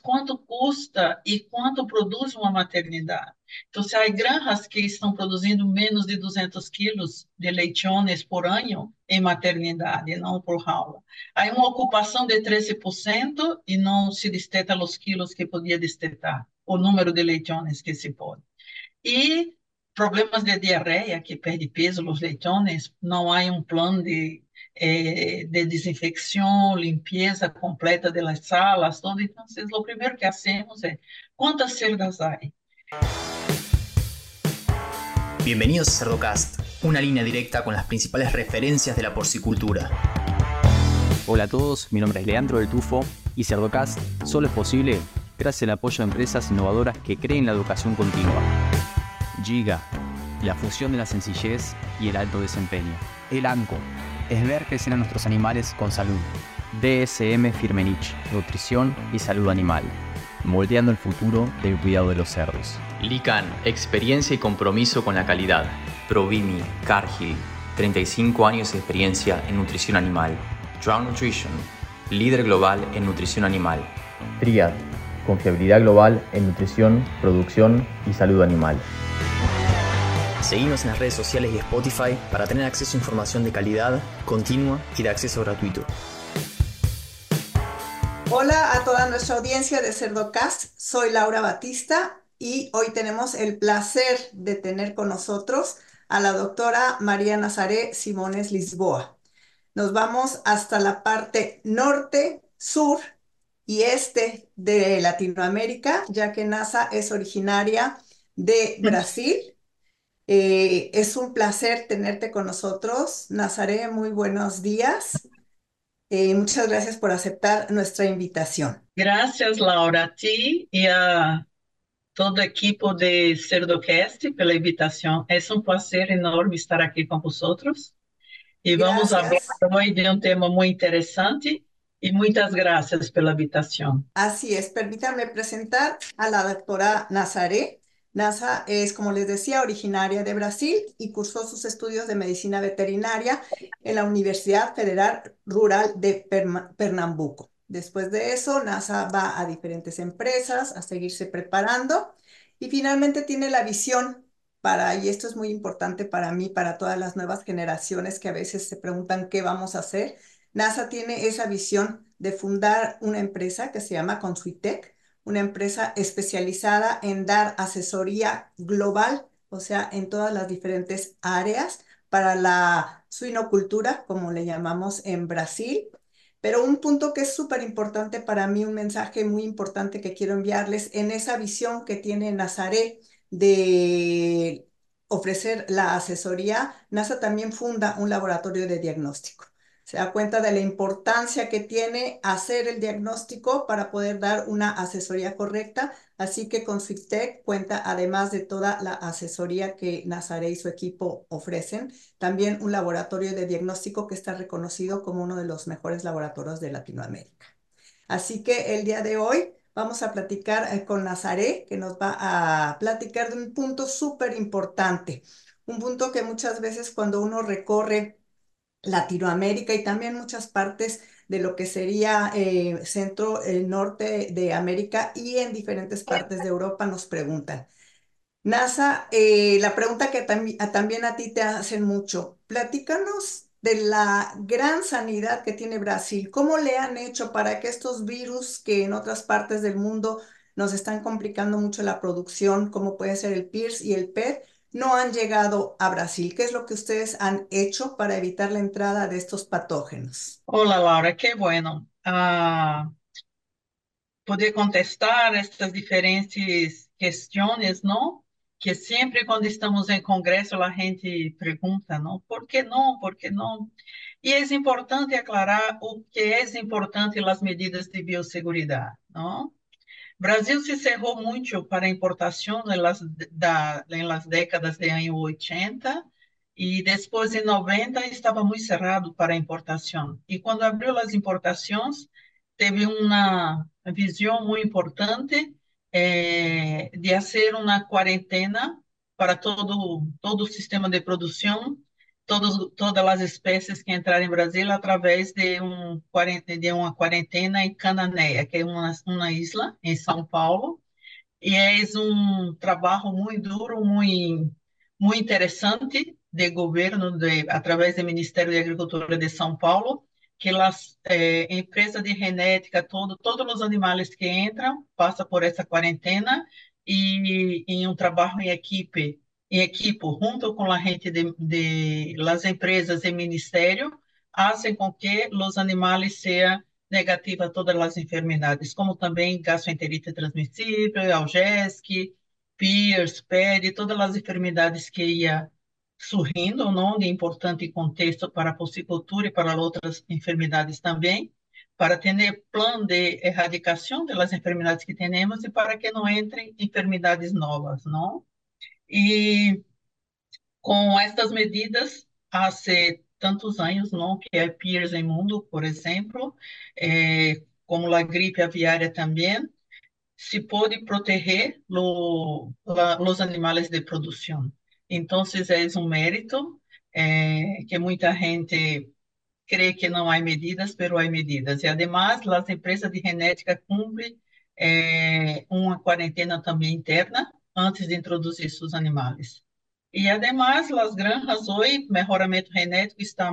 quanto custa e quanto produz uma maternidade. Então, se há granjas que estão produzindo menos de 200 quilos de leitones por ano em maternidade, não por jaula. Há uma ocupação de 13% e não se desteta os quilos que podia destetar, o número de leitones que se pode. E problemas de diarreia, que perde peso os leitones, não há um plano de desinfecção, limpeza completa das salas, todo. Então, o primeiro que hacemos é, quantas cerdas há? Bienvenidos a Cerdocast, una línea directa con las principales referencias de la porcicultura. Hola a todos, mi nombre es Leandro del Tufo y Cerdocast solo es posible gracias al apoyo de empresas innovadoras que creen la educación continua. Giga, la fusión de la sencillez y el alto desempeño. El ANCO, es ver crecer a nuestros animales con salud. DSM Firmenich, nutrición y salud animal, moldeando el futuro del cuidado de los cerdos. Lican, experiencia y compromiso con la calidad. Provimi, Cargill, 35 años de experiencia en nutrición animal. Drown Nutrition, líder global en nutrición animal. Triad, confiabilidad global en nutrición, producción y salud animal. Seguimos en las redes sociales y Spotify para tener acceso a información de calidad, continua y de acceso gratuito. Hola a toda nuestra audiencia de Cerdocast, soy Laura Batista y hoy tenemos el placer de tener con nosotros a la doctora María Nazaré Simones Lisboa. Nos vamos hasta la parte norte, sur y este de Latinoamérica, ya que NASA es originaria de Brasil. Es un placer tenerte con nosotros. Nazaré, muy buenos días. Muchas gracias por aceptar nuestra invitación. Gracias, Laura, a ti e a todo o equipo de Cerdocast pela invitação. É um prazer enorme estar aqui com vocês. E vamos falar Gracias. hoje de um tema muito interessante e muitas graças pela invitação. Así es, permítanme presentar a la doctora Nazaré. Nasa es, como les decía, originaria de Brasil y cursó sus estudios de medicina veterinaria en la Universidad Federal Rural de Pernambuco. Después de eso, Nasa va a diferentes empresas a seguirse preparando y finalmente tiene la visión para, y esto es muy importante para mí, para todas las nuevas generaciones que a veces se preguntan qué vamos a hacer. NASA tiene esa visión de fundar una empresa que se llama Consuitec, una empresa especializada en dar asesoría global, o sea, en todas las diferentes áreas para la suinocultura, como le llamamos en Brasil. Pero un punto que es súper importante para mí, un mensaje muy importante que quiero enviarles en esa visión que tiene Nazaré de ofrecer la asesoría, NASA también funda un laboratorio de diagnóstico. Se da cuenta de la importancia que tiene hacer el diagnóstico para poder dar una asesoría correcta. Así que con Consuitec cuenta, además de toda la asesoría que Nazaré y su equipo ofrecen, también un laboratorio de diagnóstico que está reconocido como uno de los mejores laboratorios de Latinoamérica. Así que el día de hoy vamos a platicar con Nazaré, que nos va a platicar de un punto súper importante. Un punto que muchas veces cuando uno recorre Latinoamérica y también muchas partes de lo que sería centro, norte de América y en diferentes partes de Europa nos preguntan. NASA, la pregunta que también a ti te hacen mucho, platícanos de la gran sanidad que tiene Brasil. ¿Cómo le han hecho para que estos virus que en otras partes del mundo nos están complicando mucho la producción, como puede ser el PIRS y el PET, no han llegado a Brasil? ¿Qué es lo que ustedes han hecho para evitar la entrada de estos patógenos? Olá, Laura, que bueno. Poder contestar estas diferentes questões, não? Que sempre quando estamos em congresso a gente pergunta, não? Por que não? Por que não? E é importante aclarar o que é importante nas medidas de biosseguridade, não? Brasil se cerrou muito para importação nas décadas de anos 80 e depois em 90 estava muito cerrado para importação. E quando abriu as importações, teve uma visão muito importante de fazer uma quarentena para todo o sistema de produção todas as espécies que entraram em Brasília através de uma quarentena em Cananéia, que é uma isla em São Paulo, e é um trabalho muito duro, muito interessante de governo, através do Ministério da Agricultura de São Paulo, que as empresas de genética, todos os animais que entram, passam por essa quarentena e em um trabalho em equipe, junto com a gente de las empresas e ministério, fazem com que os animais sejam negativa a todas as enfermidades, como também gastroenterite transmissível, algésque, PIRS, PED, todas as enfermidades que ia surgindo, não, de importante contexto para a porcicultura e para outras enfermidades também, para ter plano de erradicação das enfermidades que temos e para que não entrem enfermidades novas, não? E com estas medidas, há tantos anos, não, que é PIRS em mundo, por exemplo, como a gripe aviária também, se pode proteger os animais de produção. Então, é um mérito que muita gente crê que não há medidas, mas há medidas. E, además, as empresas de genética cumprem uma quarentena também interna antes de introduzir seus animais. E, además, as granjas hoje, melhoramento genético está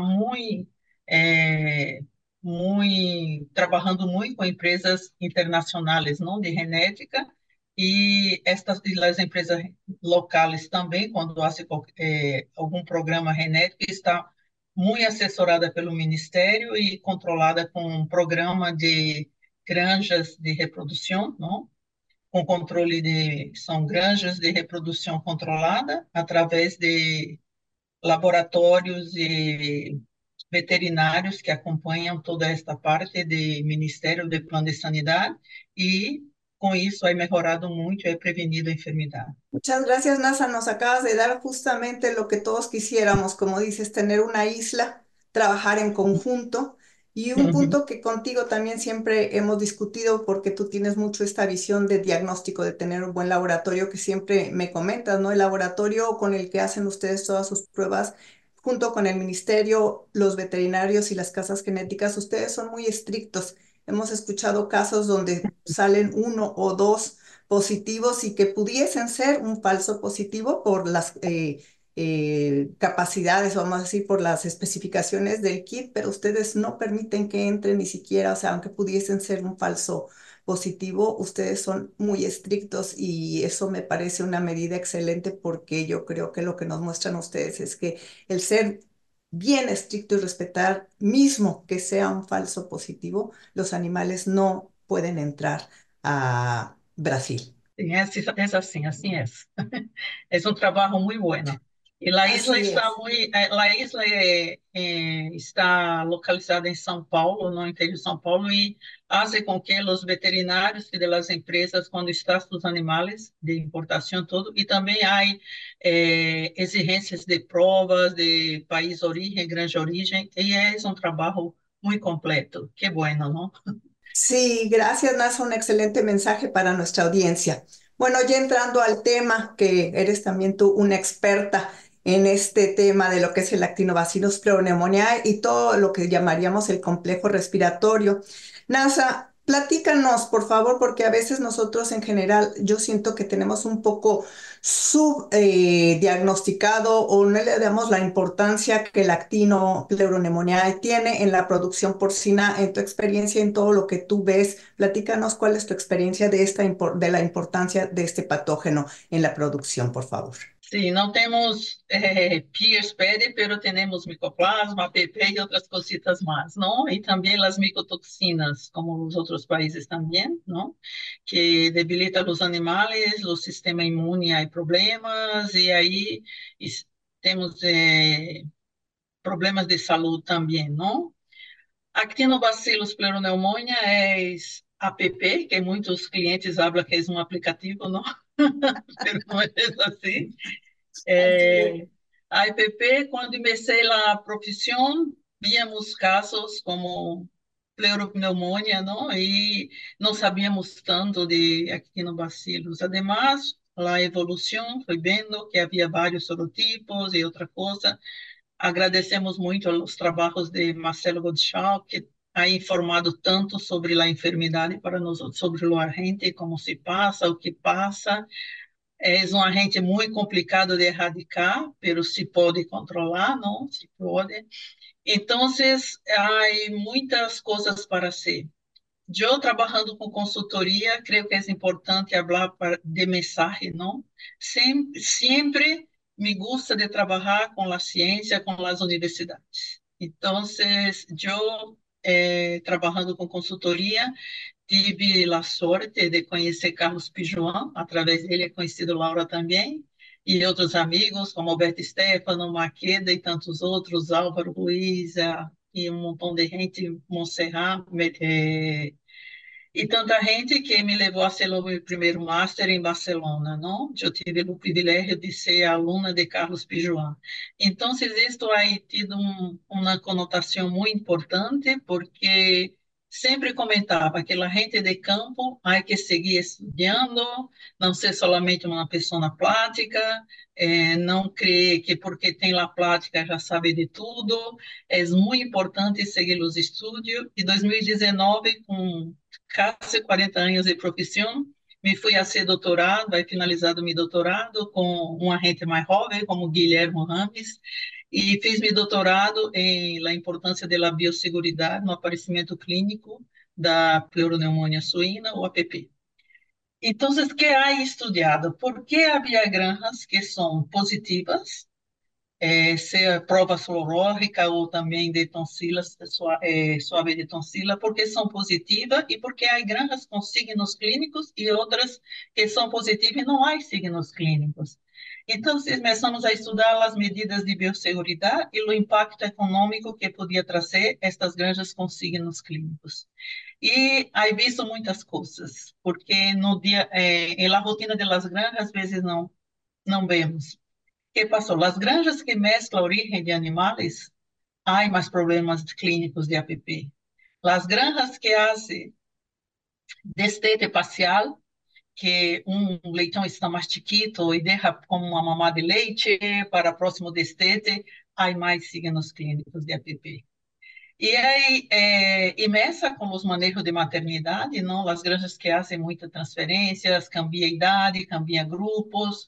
trabalhando muito com empresas internacionais, não de genética, e as empresas locais também, quando há algum programa genético, está muito assessorada pelo Ministério e controlada com um programa de granjas de reprodução, não? Com controle são granjas de reprodução controlada através de laboratórios e veterinários que acompanham toda esta parte do Ministério de Plano de Sanidade e com isso é melhorado muito, é prevenido a enfermidade. Muchas gracias, NASA. Nos acabas de dar justamente lo que todos quisiéramos, como dices, tener una isla, trabajar en conjunto. Y un punto que contigo también siempre hemos discutido, porque tú tienes mucho esta visión de diagnóstico, de tener un buen laboratorio, que siempre me comentas, ¿no? El laboratorio con el que hacen ustedes todas sus pruebas, junto con el ministerio, los veterinarios y las casas genéticas, ustedes son muy estrictos. Hemos escuchado casos donde salen uno o dos positivos y que pudiesen ser un falso positivo por las capacidades, vamos a decir, por las especificaciones del kit, pero ustedes no permiten que entre ni siquiera, o sea, aunque pudiesen ser un falso positivo, ustedes son muy estrictos y eso me parece una medida excelente porque yo creo que lo que nos muestran ustedes es que el ser bien estricto y respetar, mismo que sea un falso positivo, los animales no pueden entrar a Brasil. Sim, assim é. É um trabalho muito bueno. E a isla Así está es. está localizada em São Paulo, no interior de São Paulo, e faz com que os veterinários e das empresas, quando estão os animais de importação todo, e também há exigências de provas de país origem, grande origem, e é um trabalho muito completo. Que bueno, não? Sí, gracias, Nasa, un excelente mensaje para nuestra audiencia. Bueno, ya entrando al tema, que eres también tú una experta en este tema de lo que es el Actinobacillus pleuromoniae y todo lo que llamaríamos el complejo respiratorio. Nasa, platícanos, por favor, porque a veces nosotros en general, yo siento que tenemos un poco subdiagnosticado o no le damos la importancia que el actino pleuronemoniae tiene en la producción porcina. En tu experiencia, en todo lo que tú ves, platícanos cuál es tu experiencia de la importancia de este patógeno en la producción, por favor. Sim, não temos PIRS, PED, pero temos micoplasma, APP e outras cositas mais, não? E também as micotoxinas, como os outros países também, não? Que debilitam os animais, o sistema imune há problemas, e aí temos problemas de saúde também, não? Actinobacillus pleuropneumonia é APP, que muitos clientes falam que é um aplicativo, não? Pero não é assim. A IPP, quando comecei a profissão, víamos casos como pleuropneumonia, não? E não sabíamos tanto de actinobacillus. Además, a evolução foi vendo que havia vários sorotipos e outra coisa. agradecemos muito os trabalhos de Marcelo Gottschalk, que ha informado tanto sobre a enfermidade para nós, sobre o agente, como se passa, o que passa. É um agente muito complicado de erradicar, mas se pode controlar, não? Se pode. Então, há muitas coisas para ser. Eu, trabalhando com consultoria, creio que é importante falar de mensagem, não? Sempre me gusta de trabalhar com a ciência, com as universidades. Então, eu, trabalhando com consultoria, tive a sorte de conhecer Carlos Pijuan, através dele é conhecido Laura também, e outros amigos, como Alberto Stefano, Maqueda e tantos outros, Álvaro Ruiz, e um montão de gente, Montserrat, e tanta gente que me levou a ser o meu primeiro master em Barcelona, não? Eu tive o privilégio de ser aluna de Carlos Pijuan. Então, isto aí tido uma conotação muito importante, porque sempre comentava que a gente de campo há que seguir estudando, não ser somente uma pessoa prática, não crer que porque tem lá prática já sabe de tudo. É muito importante seguir os estudos. E 2019, com quase 40 anos de profissão, me fui a ser doutorado, aí finalizado meu doutorado com um agente mais jovem, como Guilherme Rames, e fiz meu doutorado em la importância da biosseguridade no aparecimento clínico da pleuropneumonia suína, ou APP. Então, o que há estudado? Por que havia granjas que são positivas, ser prova sorológica ou também de tonsila, suave de tonsila, porque são positivas e porque há granjas com signos clínicos e outras que são positivas e não há signos clínicos. Então, começamos a estudar as medidas de biosseguridade e o impacto econômico que podia trazer estas granjas com signos clínicos. E aí visto muitas coisas, porque no dia, na rotina das granjas, às vezes não vemos. Que passou? As granjas que mesclam a origem de animais, há mais problemas clínicos de APP. As granjas que fazem destete parcial, que leitão está mais chiquito e deixa como uma mamá de leite para próximo destete, há mais signos clínicos de APP. E aí, imersa com os manejos de maternidade, não? As granjas que fazem muitas transferências, cambia idade, cambia grupos.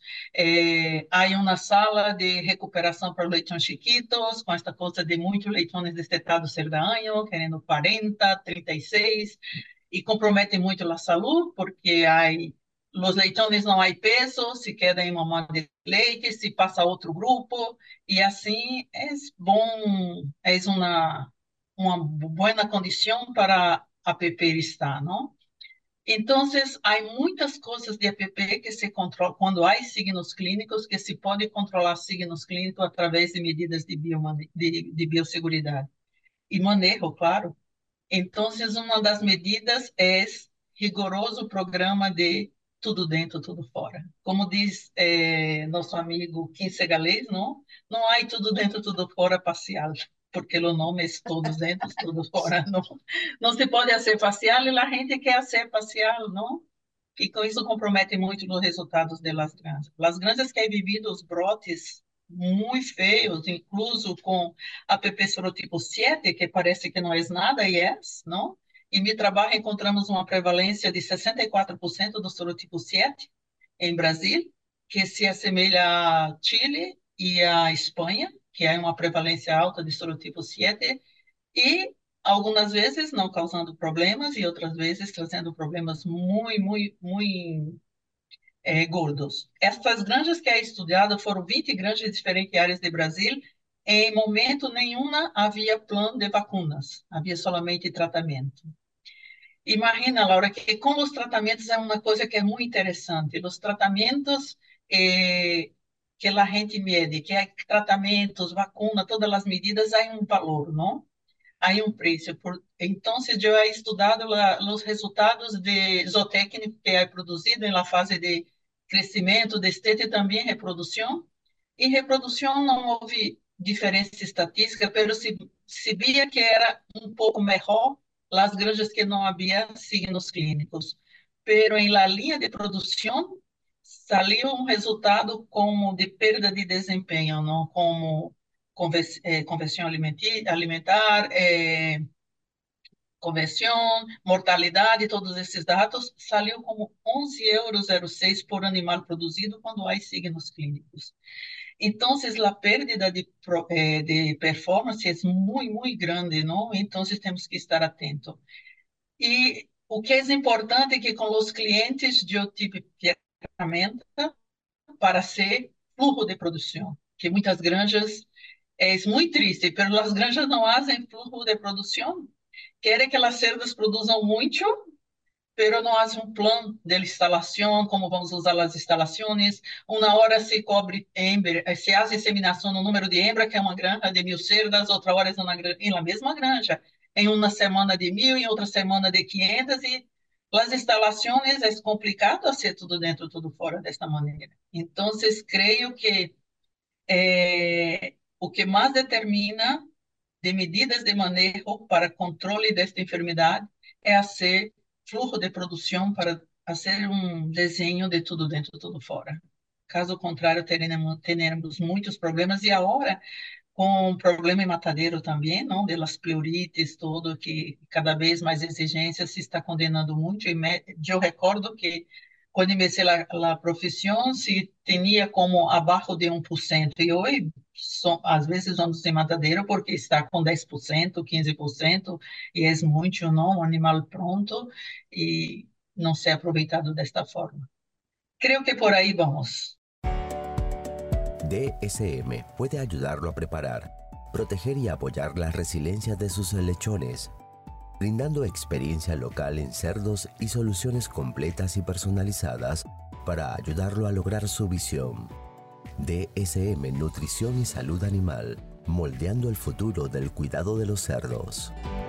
Há uma sala de recuperação para leitões chiquitos, com esta coisa de muitos leitões destetados ser ano, querendo 40, 36, e compromete muito a saúde, porque os leitões não há peso, se queda em mamãe de leite, se passa a outro grupo, e assim é bom, é uma boa condição para a APP estar, não? Então, há muitas coisas de APP que se controlam, quando há signos clínicos, que se pode controlar signos clínicos através de medidas de biosseguridade. E manejo, claro. Então, uma das medidas é rigoroso programa de tudo dentro, tudo fora. Como diz nosso amigo Kim Segalês, não? Não há tudo dentro, tudo fora parcial, porque o nome é todos dentro, tudo fora. Não se pode ser parcial e a gente quer ser parcial, não? E com isso compromete muito os resultados das granjas. As granjas que têm vivido os brotes muito feios, incluso com a APP sorotipo 7, que parece que não é nada, e é, não? Em meu trabalho encontramos uma prevalência de 64% do sorotipo 7 em Brasil, que se assemelha a Chile e a Espanha, que é uma prevalência alta de sorotipo 7, e algumas vezes não causando problemas e outras vezes trazendo problemas muito gordos. Estas granjas que é estudado foram 20 granjas de diferentes áreas do Brasil. Em momento nenhuma havia plano de vacinas, havia somente tratamento. Imagina, Laura, que com os tratamentos é uma coisa que é muito interessante. Os tratamentos que a gente mede, que é tratamentos, vacuna, todas as medidas, há um valor, não? Há um preço. Então, eu he estudado os resultados de zootécnico que é produzido na fase de crescimento, destete e também reprodução. Em reprodução não houve diferença estatística, mas se via que era um pouco melhor as granjas que não havia signos clínicos. Pero em la linha de produção saiu um resultado como de perda de desempenho, não como conversão alimentar, conversão, mortalidade, todos esses dados, saiu como 11,06 € por animal produzido quando há signos clínicos. Então, a perda de performance é muito, muito grande, não? Então, temos que estar atentos. E o que é importante é que com os clientes eu tive ferramenta para ser fluxo de produção, que muitas granjas, é muito triste, mas as granjas não fazem fluxo de produção. Querem que as cerdas produzam muito, pero não há plano de instalação, como vamos usar as instalações. Uma hora se cobre hembra, se faz inseminação no número de hembra, que é uma granja de 1.000 cerdas, outra hora é na mesma granja, em uma semana de 1.000, em outra semana de 500, e as instalações é complicado fazer tudo dentro, tudo fora desta maneira. Então, creio que o que mais determina de medidas de manejo para controle desta enfermidade é fazer fluxo de produção para fazer um desenho de tudo dentro, tudo fora. Caso contrário, teremos muitos problemas. E agora, com o problema em matadeiro também, não, das pleurites, todo, que cada vez mais exigências se está condenando muito. E eu recordo que quando comecei a profissão, se tinha como abaixo de 1%. E hoje, às vezes, vamos em matadeiro porque está com 10%, 15%, e é muito, não, um animal pronto e não ser aproveitado desta forma. Creio que por aí vamos. DSM puede ayudarlo a preparar, proteger y apoyar la resiliencia de sus lechones, brindando experiencia local en cerdos y soluciones completas y personalizadas para ayudarlo a lograr su visión. DSM Nutrición y Salud Animal, moldeando el futuro del cuidado de los cerdos.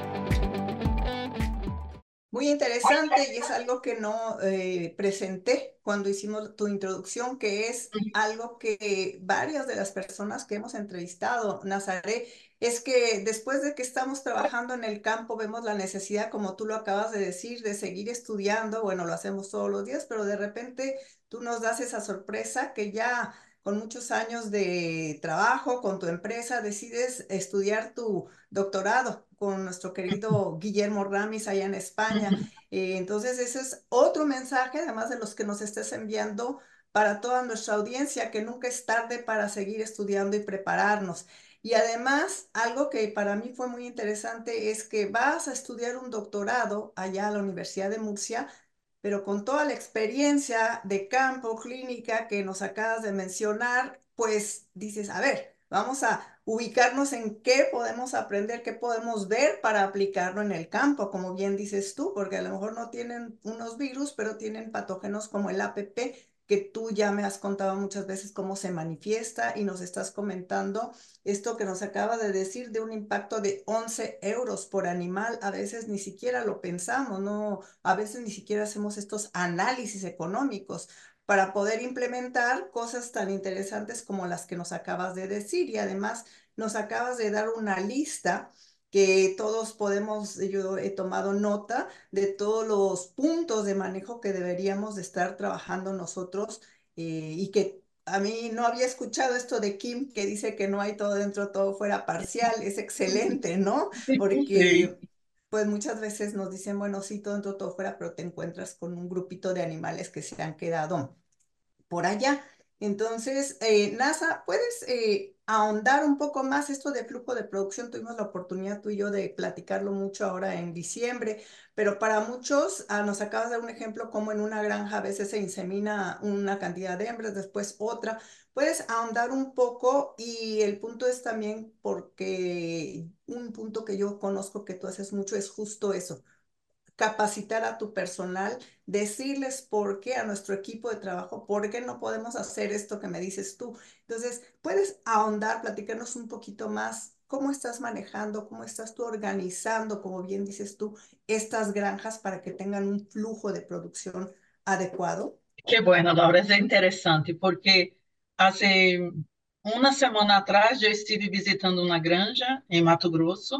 Muy interesante, y es algo que no presenté cuando hicimos tu introducción, que es algo que varias de las personas que hemos entrevistado, Nazaré, es que después de que estamos trabajando en el campo vemos la necesidad, como tú lo acabas de decir, de seguir estudiando. Bueno, lo hacemos todos los días, pero de repente tú nos das esa sorpresa que ya con muchos años de trabajo con tu empresa decides estudiar tu doctorado con nuestro querido Guillermo Ramis allá en España. Entonces ese es otro mensaje, además de los que nos estés enviando para toda nuestra audiencia, que nunca es tarde para seguir estudiando y prepararnos. Y además, algo que para mí fue muy interesante es que vas a estudiar un doctorado allá a la Universidad de Murcia, pero con toda la experiencia de campo, clínica que nos acabas de mencionar, pues dices, a ver, vamos a ubicarnos en qué podemos aprender, qué podemos ver para aplicarlo en el campo, como bien dices tú, porque a lo mejor no tienen unos virus, pero tienen patógenos como el APP, que tú ya me has contado muchas veces cómo se manifiesta, y nos estás comentando esto que nos acaba de decir de un impacto de 11 € por animal. A veces ni siquiera lo pensamos, ¿no? A veces ni siquiera hacemos estos análisis económicos para poder implementar cosas tan interesantes como las que nos acabas de decir. Y además nos acabas de dar una lista que todos podemos, yo he tomado nota de todos los puntos de manejo que deberíamos de estar trabajando nosotros, y que a mí no había escuchado esto de Kim, que dice que no hay todo dentro, todo fuera parcial. Es excelente, ¿no? Sí. Porque pues muchas veces nos dicen, bueno, sí, todo dentro, todo fuera, pero te encuentras con un grupito de animales que se han quedado por allá. Entonces, NASA, ¿puedes ahondar un poco más esto de flujo de producción? Tuvimos la oportunidad tú y yo de platicarlo mucho ahora en diciembre, pero para muchos, nos acabas de dar un ejemplo como en una granja a veces se insemina una cantidad de hembras, después otra. ¿Puedes ahondar un poco? Y el punto es también porque un punto que yo conozco que tú haces mucho es justo eso: capacitar a tu personal, decirles por qué a nuestro equipo de trabajo, por qué no podemos hacer esto que me dices tú. Entonces, ¿puedes ahondar, platicarnos un poquito más cómo estás manejando, cómo estás tú organizando, como bien dices tú, estas granjas para que tengan un flujo de producción adecuado? Que bueno, Laura, é interessante, porque hace uma semana atrás eu estive visitando uma granja em Mato Grosso,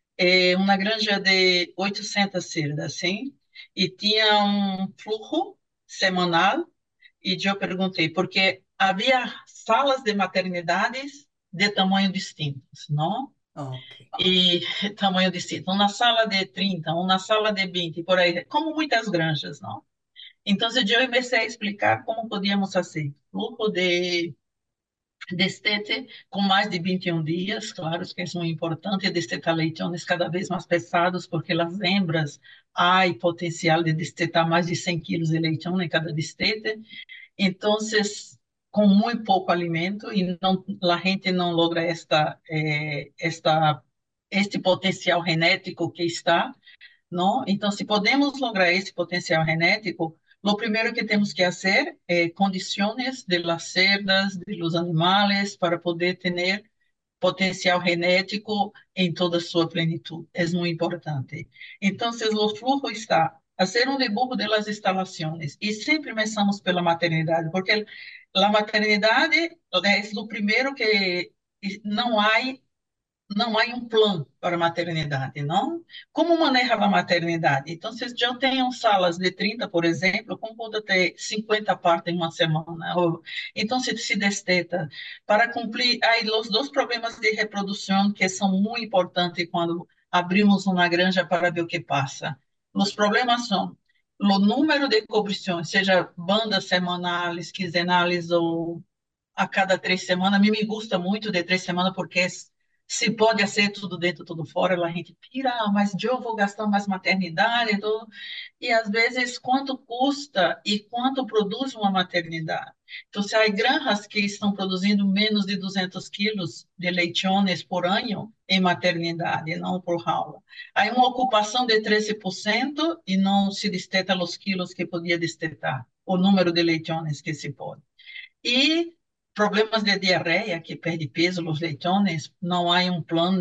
uma granja de 800 cerdas, sim, e tinha um fluxo semanal, e eu perguntei, porque havia salas de maternidades de tamanho distintos, não? Ok. E tamanho distinto. Uma sala de 30, uma sala de 20, por aí, como muitas granjas, não? Então, eu comecei a explicar como podíamos fazer flujo de destete com mais de 21 dias, claro que é muito importante, destetar leitones cada vez mais pesados, porque as hembras há potencial de destetar mais de 100 quilos de leitão em cada destete. Então, com muito pouco alimento, e não, a gente não logra este potencial genético que está, não? Então, se podemos lograr esse potencial genético, o primeiro que temos que fazer é condições de las cerdas, de los animais, para poder ter potencial genético em toda a sua plenitude. É muito importante. Então, o fluxo está fazer um dibujo das instalações e sempre começamos pela maternidade, porque a maternidade é o primeiro que não há um plano para a maternidade, não? Como maneja a maternidade? Então, se eu tenho salas de 30, por exemplo, como pode ter 50 partes em uma semana? Então, se desteta para cumprir aí os dois problemas de reprodução que são muito importantes quando abrimos uma granja para ver o que passa. Os problemas são o número de cobrições, seja bandas semanais, quinzenais ou a cada 3 semanas. A mim me gusta muito de 3 semanas, porque se pode ser tudo dentro, tudo fora, a gente pira, mas eu vou gastar mais maternidade, tudo. E às vezes quanto custa e quanto produz uma maternidade. Então, se há granjas que estão produzindo menos de 200 quilos de leitones por ano em maternidade, não por jaula. Há uma ocupação de 13% e não se desteta os quilos que podia destetar, o número de leitones que se pode. E problemas de diarreia, que perde peso nos leitones, não há um plano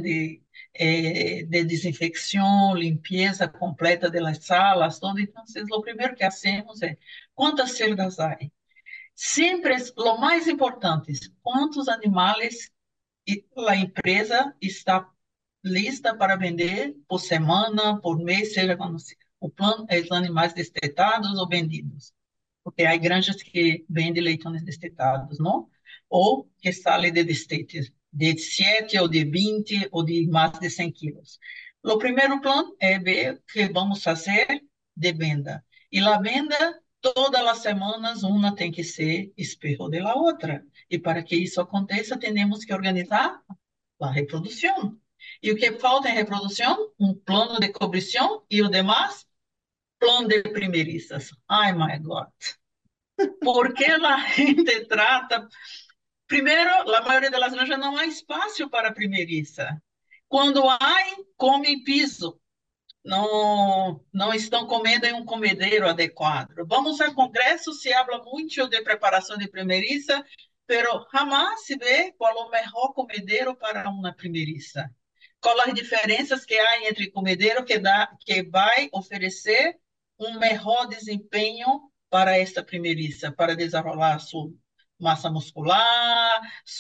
de desinfecção, limpeza completa das salas, tudo. Então, o primeiro que hacemos é quantas cerdas há. Sempre, o mais importante, quantos animais a empresa está lista para vender por semana, por mês, seja quando seja. O plano é os animais destetados ou vendidos, porque há granjas que vendem leitões destetados, não? Ou que saem de destetes de 7 ou de 20 ou de mais de 100 quilos. O primeiro plano é ver o que vamos fazer de venda. E a venda, todas as semanas, uma tem que ser espejo da outra. E para que isso aconteça, temos que organizar a reprodução. E o que falta em reprodução? Um plano de cobrição e o demais, plano de primeiristas. Ai, my God. Porque a gente trata. Primeiro, a maioria das granjas não há espaço para primeiriça. Quando há, come em piso. Não estão comendo em um comedeiro adequado. Vamos ao congresso, se habla muito de preparação de primeiriça, pero jamás se vê qual é o melhor comedeiro para uma primeiriça. Qual as diferenças que há entre comedeiro que vai oferecer um melhor desempenho para esta primeiriça, para desenvolver sua massa muscular,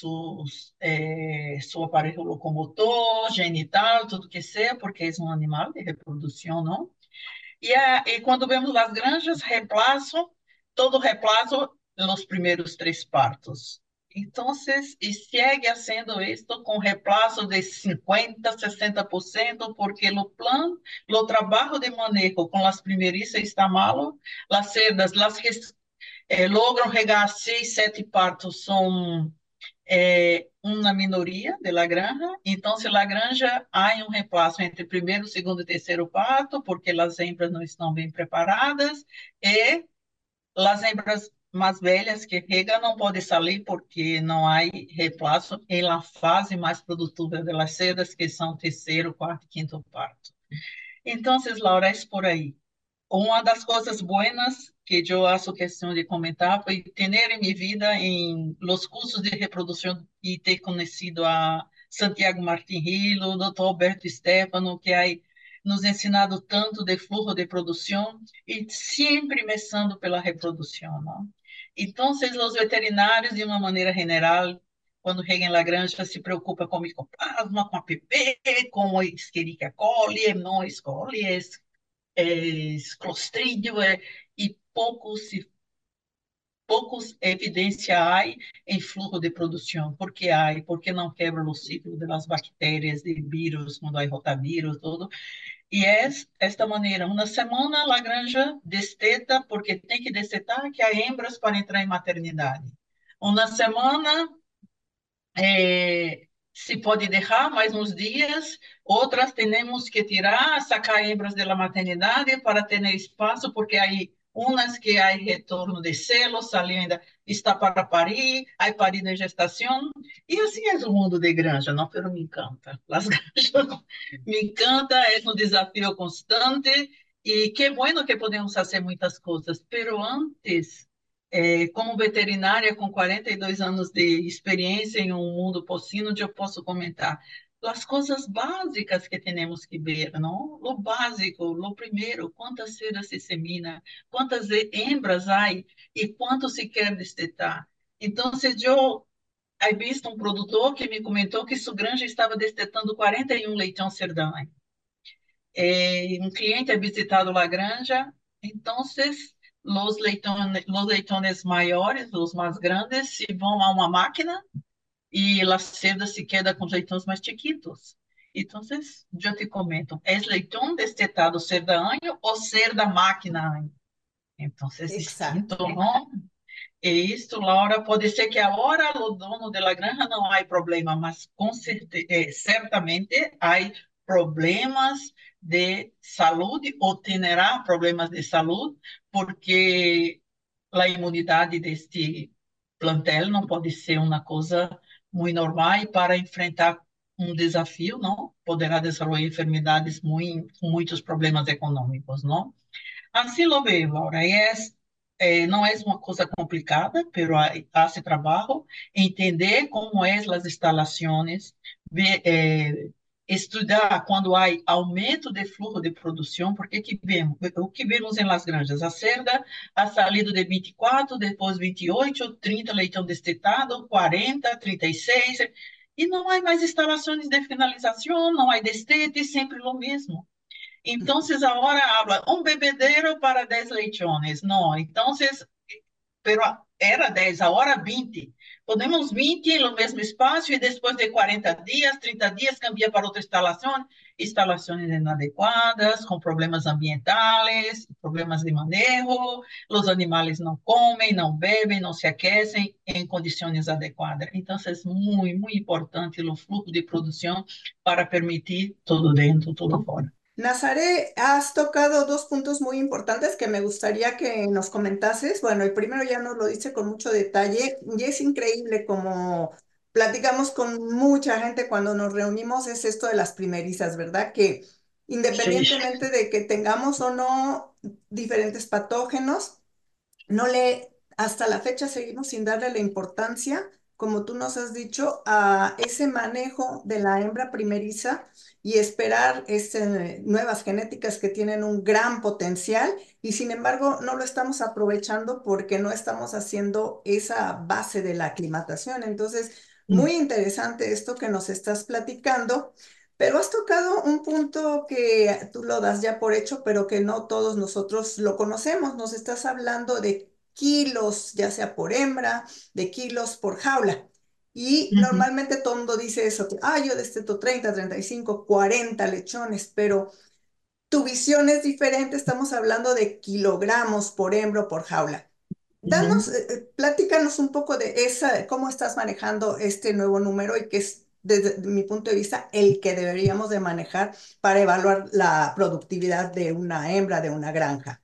seu aparelho locomotor, genital, tudo que seja, porque é um animal de reprodução, não? E quando vemos as granjas, todo reemplaço nos primeiros 3 partos. Então, e segue sendo isto com reemplaço de 50%, 60%, porque o plano, o trabalho de manejo com as primeirícias está malo, as cerdas, as que logram regar 6, 7 partos são uma minoria da granja. Então, se a granja há um reemplaço entre primeiro, segundo e terceiro parto, porque as hembras não estão bem preparadas, e as hembras mais velhas que regam não podem sair porque não há reemplaço em la fase mais produtiva das cedas, que são terceiro, quarto e quinto parto. Então, Laura, é por aí. Uma das coisas boas que eu acho questão de comentar foi ter em minha vida em los cursos de reprodução e ter conhecido a Santiago Martin Hill, o Dr. Alberto Stefano, que aí nos ensinado tanto de fluxo de produção e sempre começando pela reprodução, não? Então, os veterinários, de uma maneira geral, quando chegam na granja, se preocupam com micoplasma, com APP, com Escherichia coli, não coli, Clostridio, e pouco se poucos evidência há em fluxo de produção. Por que há? Porque não quebra o ciclo das bactérias, de vírus, quando há rotavírus, tudo. E é esta maneira, uma semana a granja desteta, porque tem que destetar que há hembras para entrar em maternidade. Uma semana se pode deixar mais uns dias, outras temos que tirar, sacar hembras da maternidade para ter espaço, porque aí umas que há retorno de selos, ali ainda está para parir, há parido em gestação, e assim é o mundo de granja, não? Pero me encanta, as granjas me encanta, é um desafio constante, e que bueno que podemos fazer muitas coisas, pero antes como veterinária com 42 anos de experiência em um mundo porcino, onde eu posso comentar as coisas básicas que temos que ver, não? O básico, o primeiro, quantas cedas se semina, quantas hembras há e quanto se quer destetar. Então, se eu he visto um produtor que me comentou que sua granja estava destetando 41 leitão cerdã. Um cliente ha visitado la granja, entonces los leitones mayores, los más grandes, se vão a uma máquina e a cerda se queda com os leitões mais chiquitos. Então, eu te comento, é leitão destetado cerda ano ou cerda máquina ano? Então, é distinto, Exacto. não? E isso, Laura, pode ser que agora o dono da granja não há problema, mas com certeza, certamente há problemas de saúde ou terá problemas de saúde, porque a imunidade deste plantel não pode ser uma coisa muito normal e para enfrentar um desafio, não? Poderá desenvolver enfermidades muito, com muitos problemas econômicos, não? Assim lo veo, Laura. Não é uma coisa complicada, mas hace trabalho entender como é as instalações, estudar quando há aumento de fluxo de produção, porque o que vemos em las granjas? A cerda ha salido de 24, depois 28, 30 leitão destetado, 40, 36, e não há mais instalações de finalização, não há destete, sempre o mesmo. Então, agora habla um bebedeiro para 10 leitones. Não, então, pero era 10, agora 20. Podemos 20 no mesmo espaço e depois de 40 dias, 30 dias, cambia para outra instalação. Instalações inadequadas, com problemas ambientais, problemas de manejo, os animais não comem, não bebem, não se aquecem em condições adequadas. Então, é muito, muito importante o fluxo de produção para permitir tudo dentro, tudo fora. Nazaré, has tocado dos puntos muy importantes que me gustaría que nos comentases. Bueno, el primero ya nos lo dice con mucho detalle y es increíble como platicamos con mucha gente cuando nos reunimos, es esto de las primerizas, ¿verdad? Que Sí. independientemente de que tengamos o no diferentes patógenos, no le, hasta la fecha seguimos sin darle la importancia, como tú nos has dicho, a ese manejo de la hembra primeriza y esperar nuevas genéticas que tienen un gran potencial y sin embargo no lo estamos aprovechando porque no estamos haciendo esa base de la aclimatación. Entonces, muy interesante esto que nos estás platicando. Pero has tocado un punto que tú lo das ya por hecho, pero que no todos nosotros lo conocemos. Nos estás hablando de kilos, ya sea por hembra, de kilos por jaula. Y Uhum. normalmente todo el mundo dice eso, que, yo desteto 30, 35, 40 lechones, pero tu visión es diferente. Estamos hablando de kilogramos por hembra o por jaula. Danos, Uhum. platícanos un poco de esa, cómo estás manejando este nuevo número y que es, desde mi punto de vista, el que deberíamos de manejar para evaluar la productividad de una hembra de una granja.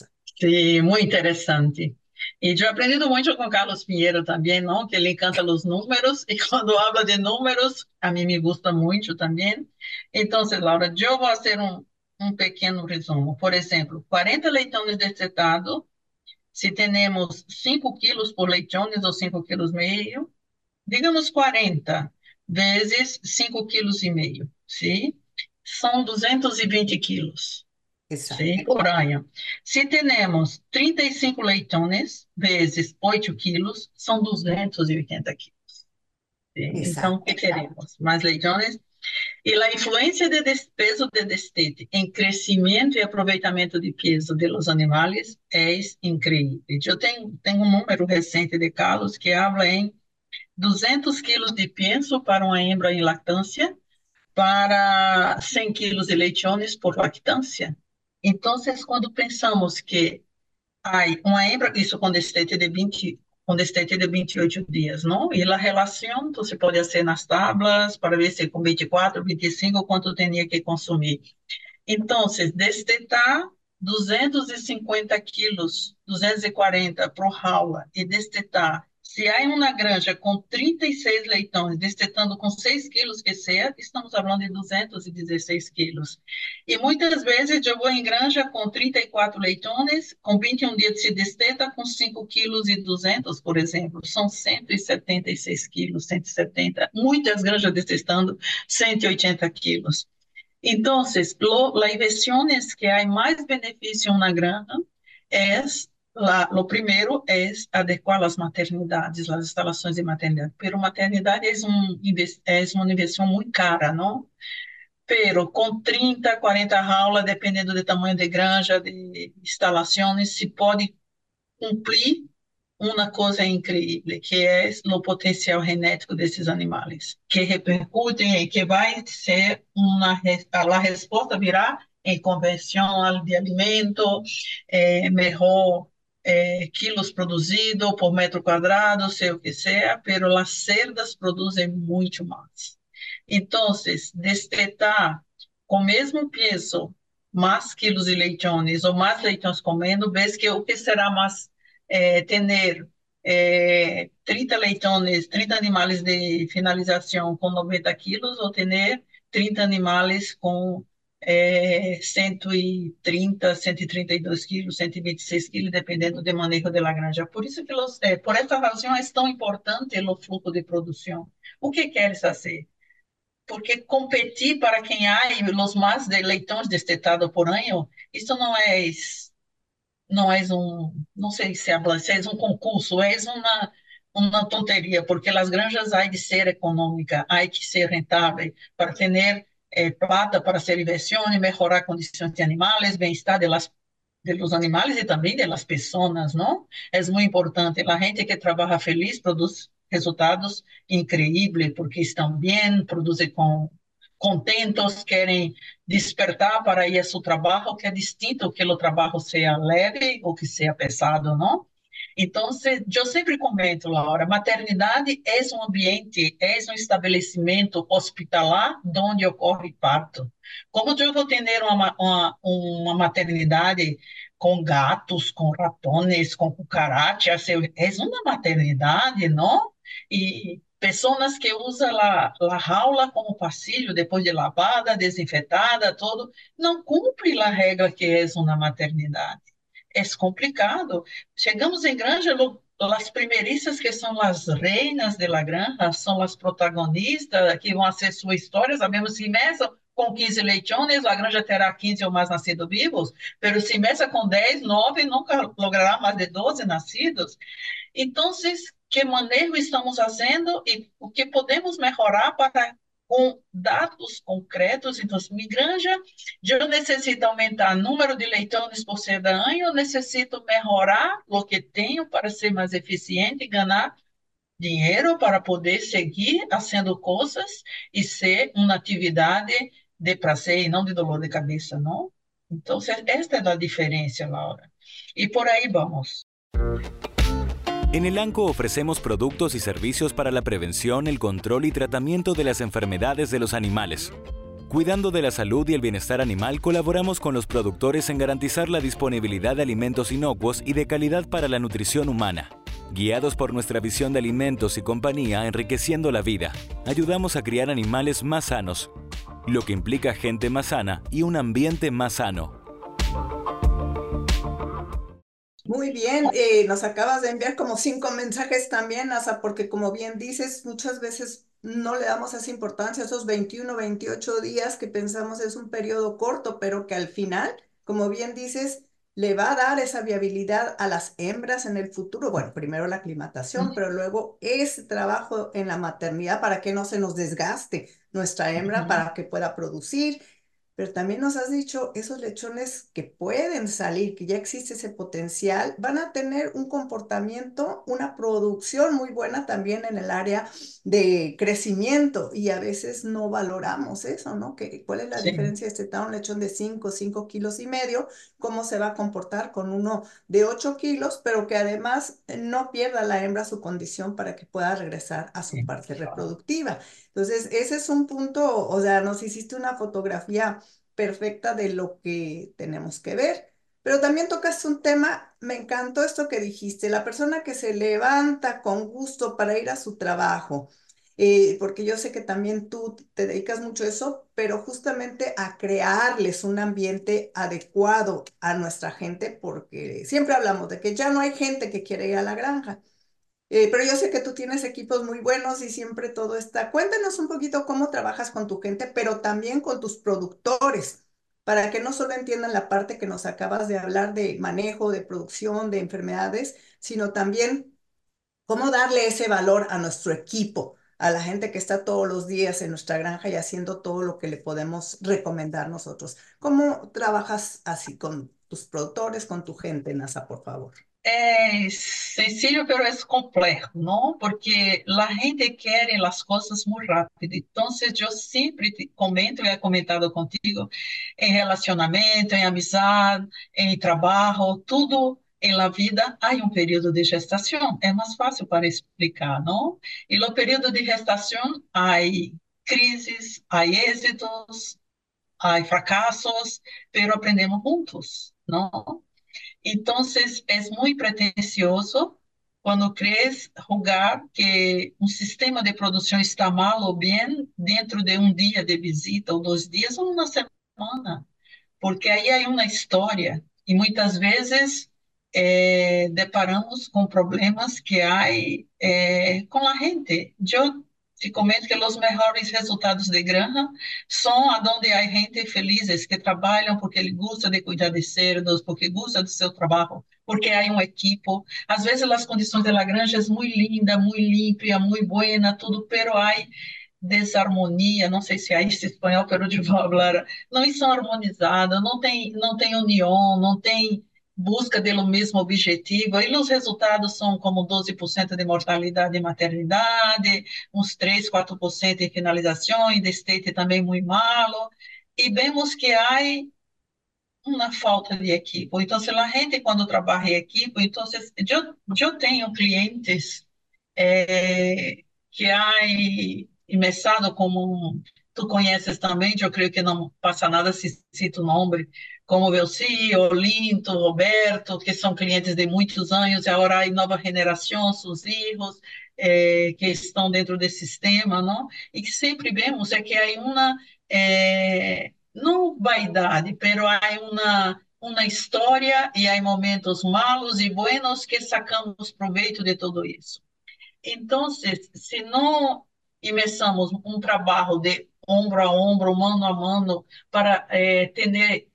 Sim, muito interessante. E eu aprendi muito com Carlos Pinheiro também, não? Que ele encanta os números e quando habla de números, a mim me gusta muito também. Então, Laura, eu vou fazer um pequeno resumo. Por exemplo, 40 leitões destetados, se temos 5 quilos por leitões ou 5 quilos meio, digamos 40 vezes 5 quilos e meio, sim? São 220 quilos. Exacto. Sim, por ano. Se temos 35 leitones vezes 8 quilos, são 280 quilos. Sim? Então, o que Exacto. queremos? Mais leitones. E a influência de peso de destete em crescimento e aproveitamento de peso de los animais é incrível. Eu tenho um número recente de Carlos que habla em 200 quilos de pienso para uma hembra em lactância, para 100 quilos de leitones por lactância. Então, quando pensamos que uma hembra, isso com destete de 28 dias, não? E a relação, você pode fazer nas tablas para ver se com 24, 25, quanto tinha que consumir. Então, destetar 250 quilos, 240 por jaula, e destetar, se há uma granja com 36 leitões, destetando com 6 quilos que seja, estamos falando de 216 quilos. E muitas vezes eu vou em granja com 34 leitões, com 21 dias se desteta com 5 quilos e 200, por exemplo, são 176 quilos, 170, muitas granjas destetando 180 quilos. Entonces, la inversión es que hay más beneficio en una granja, lo primero es adecuar las maternidades, las instalaciones de maternidad, pero maternidad es una inversión muy cara, ¿no? Pero com 30, 40 jaulas, dependendo do tamanho de granja, de instalações, se pode cumprir uma coisa incrível, que é o potencial genético desses animais, que repercutem e que vai ser a resposta virá em conversão de alimento, melhor quilos produzidos por metro quadrado, sei o que seja, pero as cerdas produzem muito mais. Então, destetar com o mesmo peso, mais quilos de leitões ou mais leitões comendo, vês que o que será mais ter 30 leitões, 30 animais de finalização com 90 quilos ou ter 30 animais com 130, 132 quilos, 126 quilos, dependendo do manejo da granja. Por isso que, por essa razão, é tão importante o fluxo de produção. O que queres fazer? Porque competir para quem há os mais de leitões destetados por ano, isso não sei se é um concurso, é uma tonteria, porque as granjas há de ser econômica, há de ser rentável, para ter plata para ser inversión e melhorar condições de animais, bem-estar de los animales e também de las pessoas, não? É muito importante. A gente que trabalha feliz produz resultados incríveis, porque estão bem, produzem contentos, querem despertar para ir a seu trabalho, que é distinto que o trabalho seja leve ou que seja pesado, não? Então, eu sempre comento, Laura, maternidade é um ambiente, é um estabelecimento hospitalar onde ocorre parto. Como eu vou ter uma maternidade com gatos, com ratones, com cucarachas, é uma maternidade, não? E pessoas que usam a jaula como passilho depois de lavada, desinfetada, todo, não cumpre a regra que é uma maternidade. É complicado. Chegamos em granja, as primeirícias que são as reinas de la granja, são as protagonistas que vão fazer suas histórias, sabemos se começam com 15 leitões, a granja terá 15 ou mais nascidos vivos, mas se começa com 10, 9, nunca logrará mais de 12 nascidos. Então, que manejo estamos fazendo e o que podemos melhorar para com dados concretos? Então, minha granja, eu necessito aumentar o número de leitões por cada ano, eu necessito melhorar o que tenho para ser mais eficiente e ganhar dinheiro para poder seguir fazendo coisas e ser uma atividade de prazer e não de dolor de cabeça, não? Então, esta é a diferença, Laura. E por aí vamos. En Elanco ofrecemos productos y servicios para la prevención, el control y tratamiento de las enfermedades de los animales. Cuidando de la salud y el bienestar animal, colaboramos con los productores en garantizar la disponibilidad de alimentos inocuos y de calidad para la nutrición humana. Guiados por nuestra visión de alimentos y compañía, enriqueciendo la vida, ayudamos a criar animales más sanos, lo que implica gente más sana y un ambiente más sano. Muy bien, nos acabas de enviar como 5 mensajes también, Asa, porque como bien dices, muchas veces no le damos esa importancia a esos 21, 28 días que pensamos es un periodo corto, pero que al final, como bien dices, le va a dar esa viabilidad a las hembras en el futuro. Bueno, primero la aclimatación, pero luego ese trabajo en la maternidad para que no se nos desgaste nuestra hembra, Uhum. para que pueda producir. Pero también nos has dicho, esos lechones que pueden salir, que ya existe ese potencial, van a tener un comportamiento, una producción muy buena también en el área de crecimiento y a veces no valoramos eso, ¿no? ¿Cuál es la Sim, diferencia de estetar un lechón de 5 kilos y medio? ¿Cómo se va a comportar con uno de 8 kilos, pero que además no pierda la hembra su condición para que pueda regresar a su sim, parte claro. reproductiva? Entonces, ese es un punto, o sea, nos hiciste una fotografía perfecta de lo que tenemos que ver. Pero también tocaste un tema, me encantó esto que dijiste, la persona que se levanta con gusto para ir a su trabajo, porque yo sé que también tú te dedicas mucho a eso, pero justamente a crearles un ambiente adecuado a nuestra gente, porque siempre hablamos de que ya no hay gente que quiere ir a la granja. Pero yo sé que tú tienes equipos muy buenos y siempre todo está. Cuéntanos un poquito cómo trabajas con tu gente, pero también con tus productores, para que no solo entiendan la parte que nos acabas de hablar de manejo, de producción, de enfermedades, sino también cómo darle ese valor a nuestro equipo, a la gente que está todos los días en nuestra granja y haciendo todo lo que le podemos recomendar nosotros. ¿Cómo trabajas así con tus productores, con tu gente, NASA, por favor? É sencillo, pero es complejo, ¿no? Porque la gente quiere las cosas muy rápido. Entonces, yo siempre te comento, e he comentado contigo, em relacionamento, em amizade, em trabalho, tudo em la vida há um período de gestação. É mais fácil para explicar, não? E no período de gestação há crises, há êxitos, há fracassos, pero aprendemos juntos, não? Entonces, es muy pretencioso cuando crees jugar que un sistema de producción está mal o bien dentro de un día de visita, o 2 días, o una semana, porque aí hay una historia y muchas veces deparamos com problemas que há com a gente. Eu te comento que os melhores resultados de granja são onde há gente felizes que trabalham porque ele gosta de cuidar de cerdos, porque gosta do seu trabalho, porque há um equipo. Às vezes as condições da granja é muito linda, muito limpa, muito buena, tudo, pero há desarmonia, não sei se é esse espanhol, pero de falar, não são harmonizadas, não tem união, não tem busca pelo mesmo objetivo, e os resultados são como 12% de mortalidade e maternidade, uns 3, 4% em finalização, e destete também muito malo, e vemos que há uma falta de equipo. Então, se a gente, quando trabalha em equipo, então, eu tenho clientes que há começado como tu conheces também, eu creio que não passa nada se cito o nome, como Velci, Olinto, Roberto, que são clientes de muitos anos, e agora há nova geração, seus filhos, que estão dentro desse sistema, não? E que sempre vemos é que há uma, não vaidade, pero há uma história e há momentos malos e buenos que sacamos proveito de tudo isso. Então, se não começamos um trabalho de ombro a ombro, mano a mano, para ter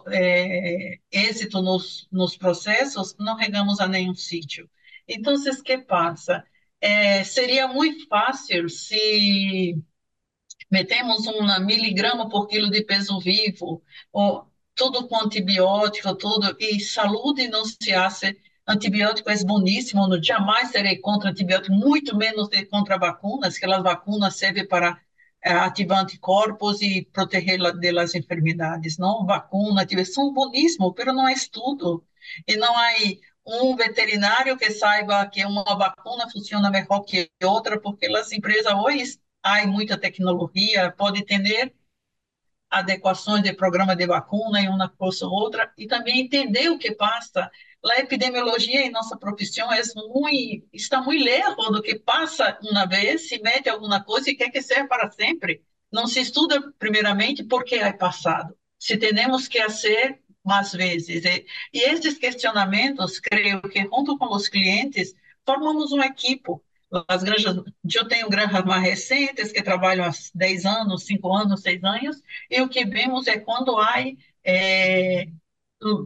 êxito nos processos, não chegamos a nenhum sítio. Então, o que passa? Seria muito fácil se metemos uma miligrama por quilo de peso vivo, ou tudo com antibiótico, tudo, e saúde não se hace. Antibiótico é boníssimo, não jamais serei contra antibiótico, muito menos contra vacunas, que as vacunas servem para ativar anticorpos e proteger das enfermidades, não? Vacuna, antibiótico, são boníssimos, mas não é estudo. E não há um veterinário que saiba que uma vacuna funciona melhor que outra, porque as empresas hoje há muita tecnologia, pode ter adequações de programa de vacuna em uma coisa ou outra, e também entender o que passa. A epidemiologia em nossa profissão está muito lejos do que passa uma vez, se mete alguma coisa e quer que seja para sempre. Não se estuda, primeiramente, por que é passado. Se temos que fazer mais vezes. E esses questionamentos, creio que, junto com os clientes, formamos uma equipe. As granjas, eu tenho granjas mais recentes que trabalham há 10 anos, 5 anos, 6 anos, e o que vemos é quando há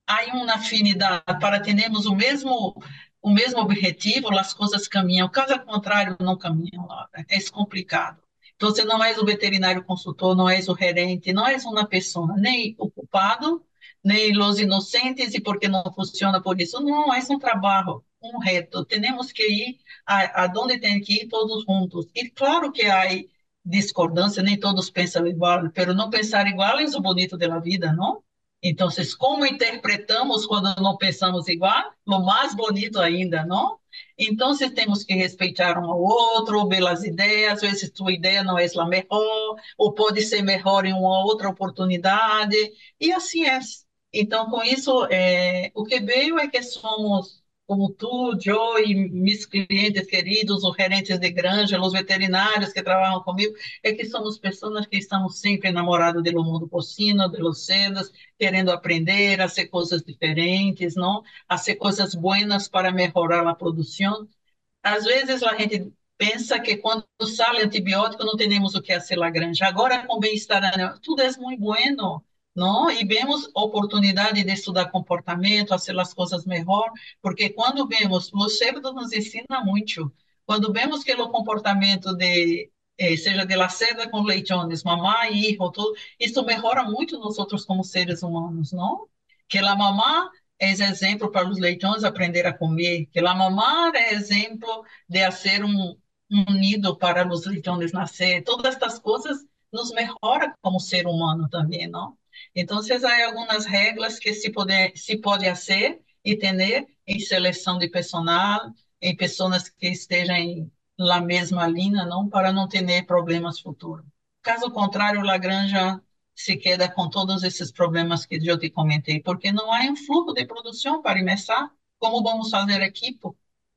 há uma afinidade para termos o mesmo objetivo, as coisas caminham. Caso contrário, não caminham, Laura. É complicado. Então, você não és o veterinário consultor, não és o gerente, não és uma pessoa, nem o culpado, nem os inocentes, e porque não funciona por isso. Não, é um trabalho, um reto. Temos que ir aonde tem que ir todos juntos. E claro que há discordância, nem todos pensam igual, mas não pensar igual é o bonito da vida, não? Então, como interpretamos quando não pensamos igual? O mais bonito ainda, não? Então, temos que respeitar um ao outro, belas ideias, às vezes tua ideia não é a melhor, ou pode ser melhor em uma outra oportunidade, e assim é. Então, com isso, o que veio é que somos, como tu, Joe e meus clientes queridos, os gerentes de granja, os veterinários que trabalham comigo, é que somos pessoas que estamos sempre enamorados do mundo porcino, de los cerdos, querendo aprender a fazer coisas diferentes, não? A fazer coisas buenas para melhorar a produção. Às vezes a gente pensa que quando sai antibiótico não temos o que fazer na granja. Agora com bem-estar animal, tudo é muito bueno, não? E vemos oportunidade de estudar comportamento, fazer as coisas melhor, porque quando vemos, os cerdos nos ensina muito. Quando vemos que o comportamento seja de la cerda com leitones, mamá e hijo, tudo, isso melhora muito nós outros como seres humanos, não? Que a mamá é exemplo para os leitões aprender a comer, que a mamá é exemplo de fazer um nido para os leitões nascer. Todas estas coisas nos melhora como ser humano também, não? Então, há algumas regras que se pode fazer e ter em seleção de personal, em pessoas que estejam na mesma linha, não, para não ter problemas futuros. Caso contrário, a granja se queda com todos esses problemas que eu te comentei, porque não há um fluxo de produção para começar. Como vamos fazer equipo?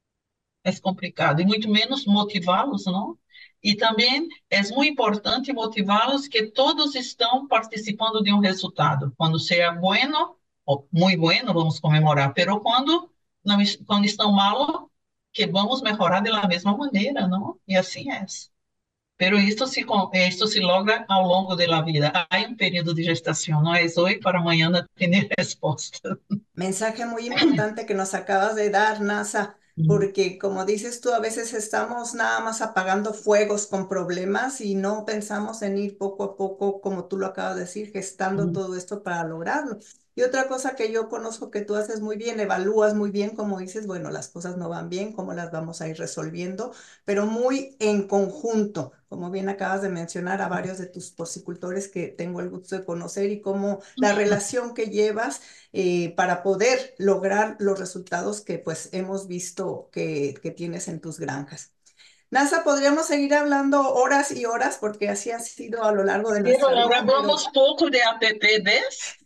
É complicado, e muito menos motivá-los, não? E também é muito importante motivá-los que todos estão participando de um resultado. Quando seja bueno, ou muito bueno, vamos comemorar, pero não, quando estão mal, que vamos melhorar da mesma maneira, não? E assim é. Pero esto se logra ao longo da vida. Há um período de gestação, não é hoje para amanhã ter resposta. Mensaje muy importante que nos acabas de dar, NASA, porque como dices tú, a veces estamos nada más apagando fuegos con problemas y no pensamos en ir poco a poco, como tú lo acabas de decir, gestando todo esto para lograrlo. Y otra cosa que yo conozco que tú haces muy bien, evalúas muy bien, como dices, bueno, las cosas no van bien, cómo las vamos a ir resolviendo, pero muy en conjunto, como bien acabas de mencionar a varios de tus porcicultores que tengo el gusto de conocer y cómo la relación que llevas para poder lograr los resultados que pues hemos visto que tienes en tus granjas. NASA, podríamos seguir hablando horas y horas porque así ha sido a lo largo de Pero nuestra vida. hablamos pouco de APP10?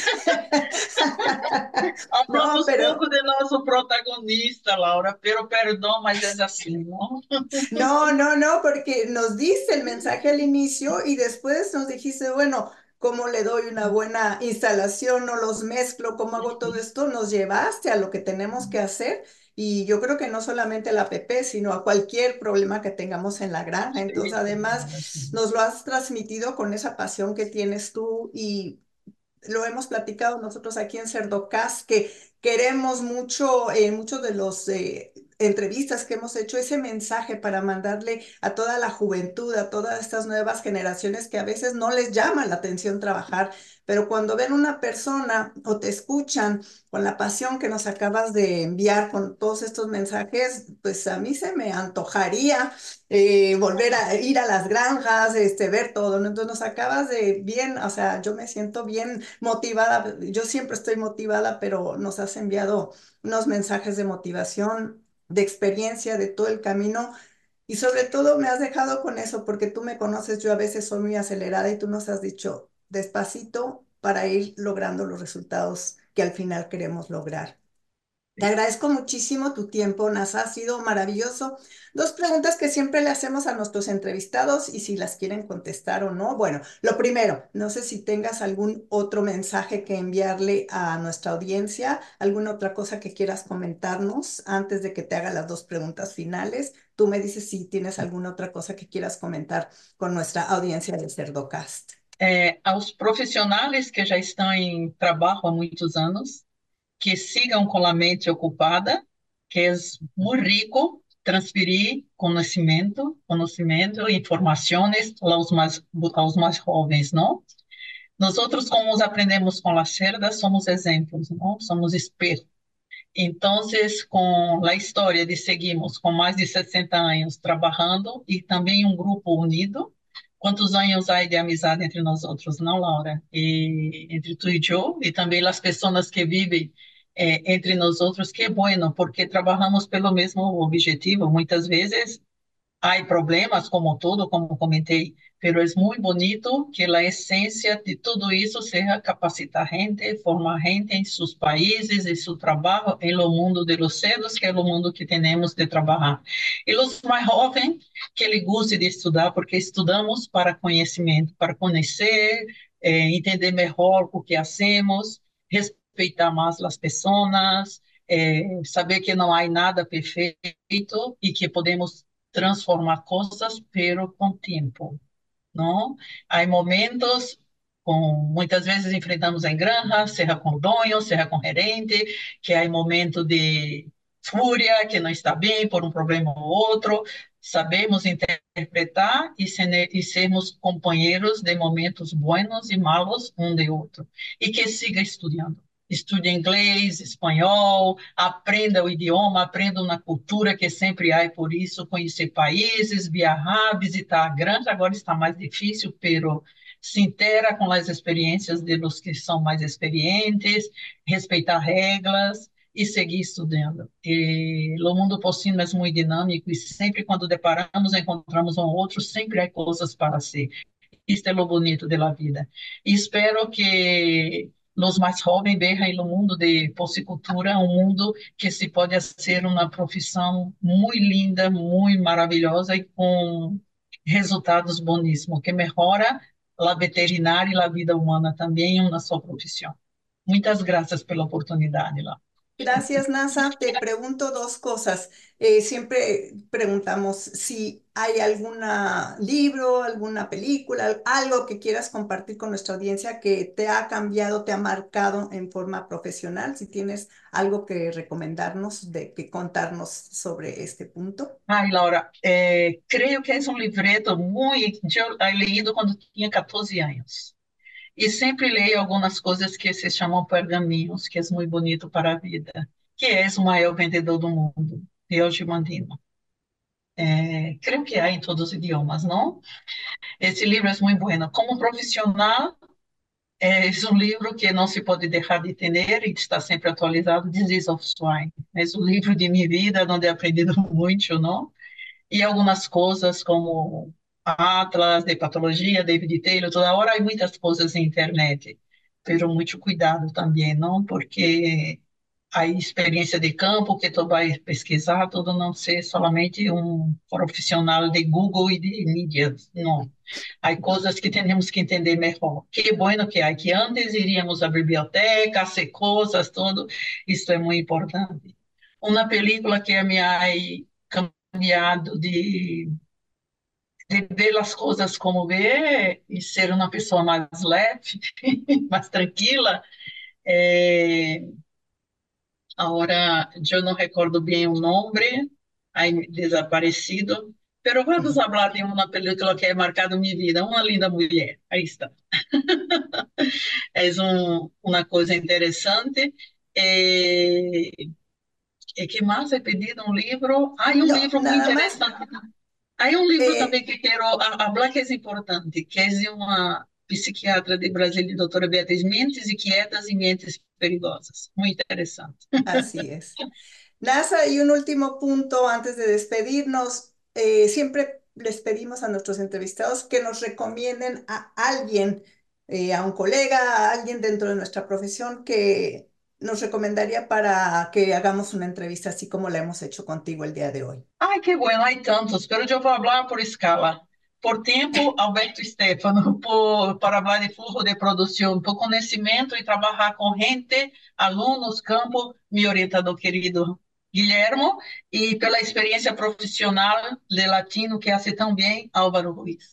Hablamos pouco de nosso protagonista, Laura, pero perdão, mas é assim, não? No, no, no, porque nos diste el mensaje al inicio y después nos dijiste, bueno, cómo le doy una buena instalación, no los mezclo, cómo hago todo esto, nos llevaste a lo que tenemos que hacer y yo creo que no solamente la PP, sino a cualquier problema que tengamos en la granja. Entonces, además, nos lo has transmitido con esa pasión que tienes tú y lo hemos platicado nosotros aquí en Cerdocast, que queremos mucho, muchos de los entrevistas que hemos hecho, ese mensaje para mandarle a toda la juventud, a todas estas nuevas generaciones que a veces no les llama la atención trabajar, pero cuando ven una persona o te escuchan con la pasión que nos acabas de enviar con todos estos mensajes, pues a mí se me antojaría volver a ir a las granjas, ver todo, ¿no? Entonces nos acabas de bien, o sea, yo me siento bien motivada, yo siempre estoy motivada, pero nos has enviado unos mensajes de motivación, de experiencia, de todo el camino. Y sobre todo me has dejado con eso, porque tú me conoces, yo a veces soy muy acelerada y tú nos has dicho despacito para ir logrando los resultados que al final queremos lograr. Te agradezco muchísimo tu tiempo, NASA, ha sido maravilloso. Dos preguntas que siempre le hacemos a nuestros entrevistados y si las quieren contestar o no. Bueno, lo primero, no sé si tengas algún otro mensaje que enviarle a nuestra audiencia, alguna otra cosa que quieras comentarnos antes de que te haga las dos preguntas finales. Tú me dices si tienes alguna otra cosa que quieras comentar con nuestra audiencia de Cerdocast. Aos profissionais que já estão em trabalho há muitos anos, que sigam com a mente ocupada, que é muito rico transferir conhecimento, informações aos mais jovens, não? Nós outros, como aprendemos com as cerdas, somos exemplos, não? Somos espelhos. Então, com a história de seguimos com mais de 60 anos trabalhando e também um grupo unido. Quantos anos há de amizade entre nós outros, não, Laura? E entre tu e eu, e também as pessoas que vivem entre nós outros, que é bueno, porque trabalhamos pelo mesmo objetivo. Muitas vezes há problemas, como todo, como comentei, mas é muito bonito que a essência de tudo isso seja capacitar gente, formar gente em seus países, em seu trabalho, em lo mundo de los cedos, que é o mundo que temos de trabalhar. E os mais jovens, que lhe guste de estudar, porque estudamos para conhecimento, para conhecer, entender melhor o que hacemos, respeitar mais as pessoas, saber que não há nada perfeito e que podemos transformar coisas, pero com tempo, não? Há momentos, muitas vezes enfrentamos em granja, seja com dono, seja com gerente, que há momento de fúria, que não está bem por um problema ou outro. Sabemos interpretar e sermos companheiros de momentos buenos e malos um de outro. E que siga estudando. Estude inglês, espanhol, aprenda o idioma, aprenda uma cultura que sempre há, e por isso conhecer países, viajar, visitar a granja. Agora está mais difícil, pero se intera com as experiências de los que são mais experientes, respeitar regras e seguir estudando. E o mundo porcino é muito dinâmico e sempre quando deparamos, encontramos um outro, sempre há coisas para ser. Isto é o bonito da vida. E espero que os mais jovens vejam no mundo de porcicultura um mundo que se pode ser uma profissão muito linda, muito maravilhosa e com resultados boníssimos, que melhora a veterinária e a vida humana também em uma só profissão. Muitas graças pela oportunidade lá. Gracias, NASA. Te pregunto dos cosas. Siempre preguntamos si hay algún libro, alguna película, algo que quieras compartir con nuestra audiencia que te ha cambiado, te ha marcado en forma profesional. Si tienes algo que recomendarnos, que contarnos sobre este punto. Ai, Laura, creio que é um livreto muito... Eu leído quando tinha 14 anos. E sempre leio algumas coisas que se chamam pergaminhos, que é muito bonito para a vida, que é o maior vendedor do mundo, de Yogi Mandino. Creio que há em todos os idiomas, não? Esse livro é muito bueno. Como profissional, é um livro que não se pode deixar de ter e está sempre atualizado, Disease of Swine. É um livro de minha vida, onde he aprendido muito, não? E algumas coisas como Atlas de patologia, David Taylor, toda hora há muitas coisas na internet, pero muito cuidado também, não? Porque a experiência de campo que tu vai pesquisar, tudo não ser somente um profissional de Google e de mídias, não. Há coisas que temos que entender melhor. Que bueno que há, que antes iríamos à biblioteca, ser coisas, tudo, isso é muito importante. Uma película que me ha cambiado de ver as coisas como ver e ser uma pessoa mais leve, mais tranquila. Agora, eu não recordo bem o nome, aí desaparecido, pero vamos falar de uma película que é marcada minha vida, Uma Linda Mulher. Aí está. É uma coisa interessante. E que mais é pedido? Um livro? Ah, um livro muito interessante. Há um livro também que quero falar que é importante, que é de uma psiquiatra de Brasília, doutora Beatriz, Mentes Inquietas e Mentes Perigosas. Muito interessante. Así es. NASA, y un último punto antes de despedirnos. Siempre les pedimos a nuestros entrevistados que nos recomienden a alguien, a un colega, a alguien dentro de nuestra profesión que nos recomendaría para que hagamos una entrevista así como la hemos hecho contigo el día de hoy. Ai, que bueno, há tantos, pero eu vou falar por escala. Por tempo, Alberto Stefano, para falar de fluxo de produção, por conhecimento e trabalhar com gente, alunos, campo, meu orientador querido Guilhermo, e pela experiência profissional de latino que hace tão bem, Álvaro Ruiz.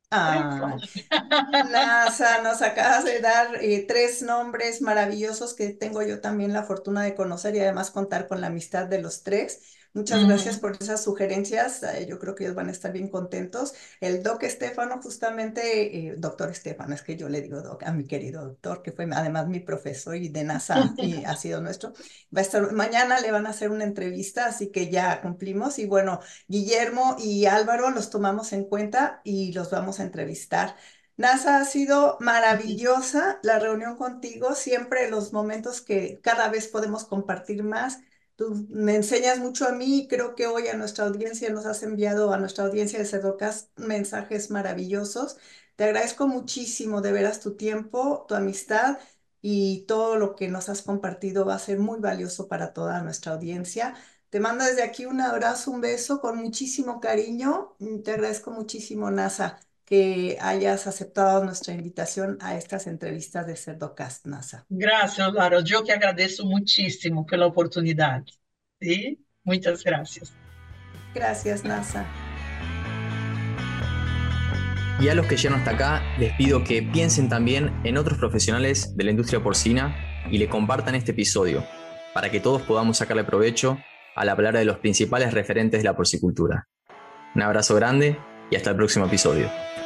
Ah, NASA, nos acabas de dar 3 nombres maravillosos que tengo yo también la fortuna de conocer y además contar con la amistad de los 3. Muchas gracias por esas sugerencias. Yo creo que ellos van a estar bien contentos. El Doc Estefano, justamente, doctor Estefano, es que yo le digo Doc a mi querido doctor, que fue además mi profesor y de NASA y ha sido nuestro. Va a estar, mañana le van a hacer una entrevista, así que ya cumplimos. Y bueno, Guillermo y Álvaro los tomamos en cuenta y los vamos a entrevistar. NASA, ha sido maravillosa la reunión contigo, siempre los momentos que cada vez podemos compartir más. Tú me enseñas mucho a mí y creo que hoy a nuestra audiencia nos has enviado, a nuestra audiencia de Cerdocast, mensajes maravillosos. Te agradezco muchísimo de veras tu tiempo, tu amistad y todo lo que nos has compartido va a ser muy valioso para toda nuestra audiencia. Te mando desde aquí un abrazo, un beso con muchísimo cariño. Te agradezco muchísimo, NASA, que hayas aceptado nuestra invitación a estas entrevistas de Cerdocast, NASA. Gracias, Lara. Yo que agradeço muchísimo pela oportunidade. ¿Sí? Muchas gracias. Gracias, NASA. Y a los que llegaron hasta acá, les pido que piensen también en otros profesionales de la industria porcina y le compartan este episodio, para que todos podamos sacarle provecho a la palabra de los principales referentes de la porcicultura. Un abrazo grande y hasta el próximo episodio.